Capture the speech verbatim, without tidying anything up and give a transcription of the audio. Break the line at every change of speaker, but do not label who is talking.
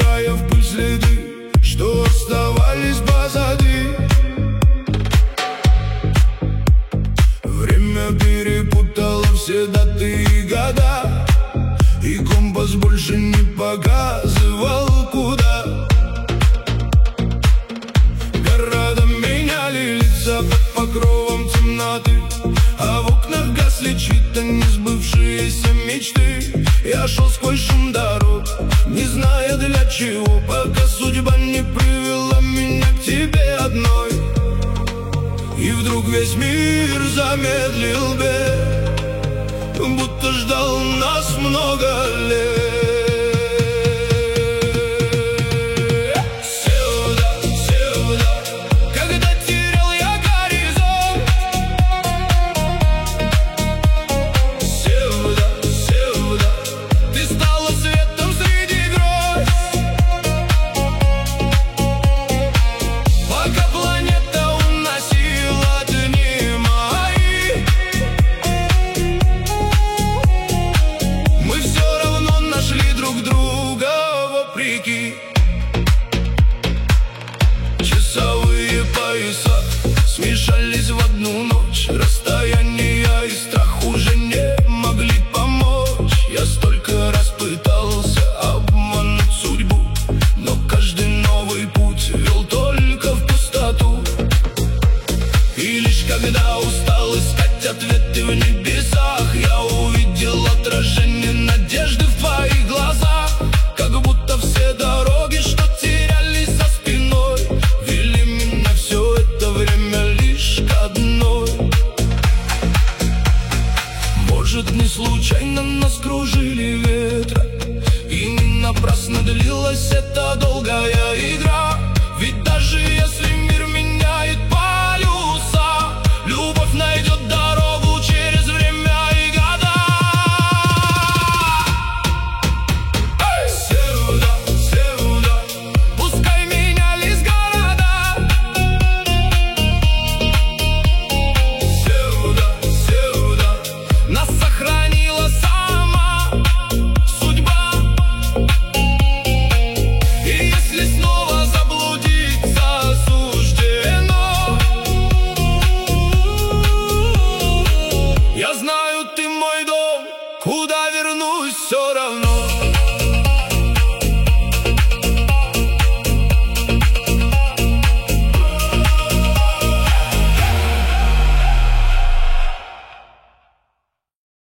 стирая в пыль следы, что оставались позади. Время перепутало все даты и года, и компас больше не показывал куда. Города меняли лица под покровом темноты, а в окнах гасли чьи-то несбывшиеся мечты. Я шел сквозь шум дорог, не зная для чего, пока судьба не привела меня к тебе одной. И вдруг весь мир замедлил бег, будто ждал нас много лет. Часовые пояса смешались в одну ночь. Расстояние и страх уже не могли помочь. Я столько раз пытался обмануть судьбу, но каждый новый путь вел только в пустоту. И лишь когда устал искать ответы в небесах, я увидел отражение надежды в твоих глазах. Как будто все дороги, что терялись за спиной, вели меня все это время лишь к одной. Может, не случайно нас кружили ветра, и не напрасно длилась эта долгая